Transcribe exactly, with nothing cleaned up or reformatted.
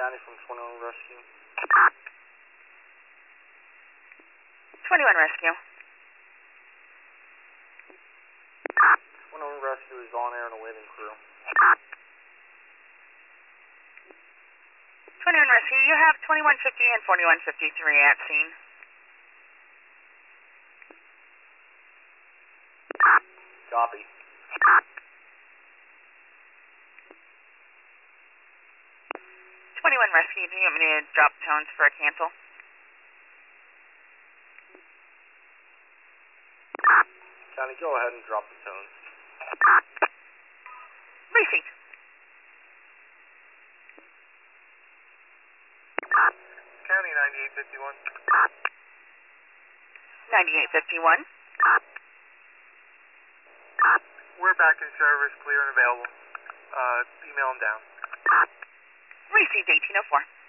County from twenty-one Rescue. twenty-one Rescue. twenty-one Rescue is on air and awaiting crew. twenty-one Rescue, you have twenty-one fifty and forty-one fifty-three at scene. Copy. twenty-one Rescue, do you want me to drop tones for a cancel? County, go ahead and drop the tones. Received. County ninety-eight fifty-one. ninety-eight fifty-one. We're back in service, clear and available. Uh, email them down. Received eighteen oh four.